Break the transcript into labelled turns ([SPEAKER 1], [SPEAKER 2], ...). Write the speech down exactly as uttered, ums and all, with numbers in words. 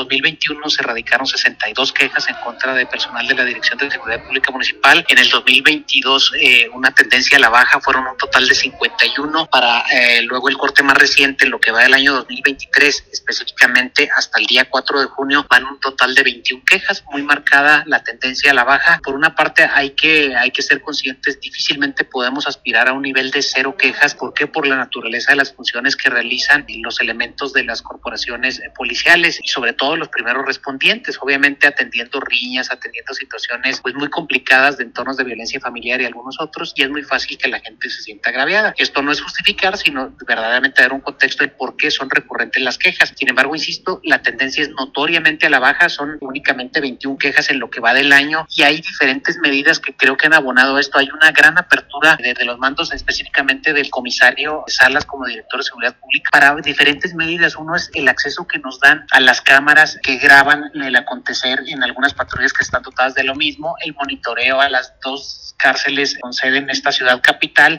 [SPEAKER 1] dos mil veintiuno se radicaron sesenta y dos quejas en contra de personal de la Dirección de Seguridad Pública Municipal. En el dos mil veintidós eh, una tendencia a la baja, fueron un total de cincuenta y uno. Para eh, luego el corte más reciente, lo que va del año dos mil veintitrés, específicamente hasta el día cuatro de junio, van un total de veintiuna quejas, muy marcada la tendencia a la baja. Por una parte hay que, hay que ser conscientes, difícilmente podemos aspirar a un nivel de cero quejas. ¿Por qué? Por la naturaleza de las funciones que realizan los elementos de las corporaciones policiales y sobre todo los primeros respondientes, obviamente atendiendo riñas, atendiendo situaciones pues muy complicadas de entornos de violencia familiar y algunos otros, y es muy fácil que la gente se sienta agraviada. Esto no es justificar, sino verdaderamente dar un contexto de por qué son recurrentes las quejas. Sin embargo, insisto, la tendencia es notoriamente a la baja, son únicamente veintiuna quejas en lo que va del año, y hay diferentes medidas que creo que han abonado esto. Hay una gran apertura desde los mandos, específicamente del comisario Salas como director de Seguridad Pública, para diferentes medidas. Uno es el acceso que nos dan a las cámaras que graban el acontecer en algunas patrullas que están dotadas de lo mismo, el monitoreo a las dos cárceles con sede en esta ciudad capital,